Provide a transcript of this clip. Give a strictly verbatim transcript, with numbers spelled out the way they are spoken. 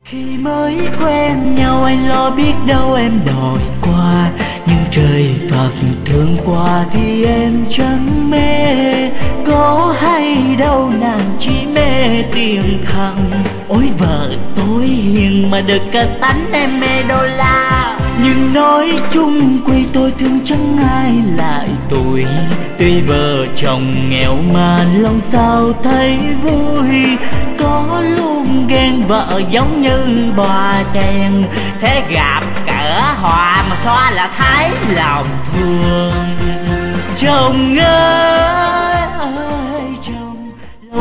Khi mới quen nhau anh lo biết đâu em đòi qua, nhưng trời Phật thương qua thì em chẳng mê. Có hay đâu nàng chỉ mê tiền thằng, ôi vợ tôi hiền mà được cả tánh em mê đô la. Nhưng nói chung quy tôi thương chẳng ai lại tôi, tuy vợ chồng nghèo mà lòng sao thấy vui. Có luôn ghen vợ giống như bò đèn, thế gặp cỡ hòa mà xoa là thấy lòng thương. Chồng ơi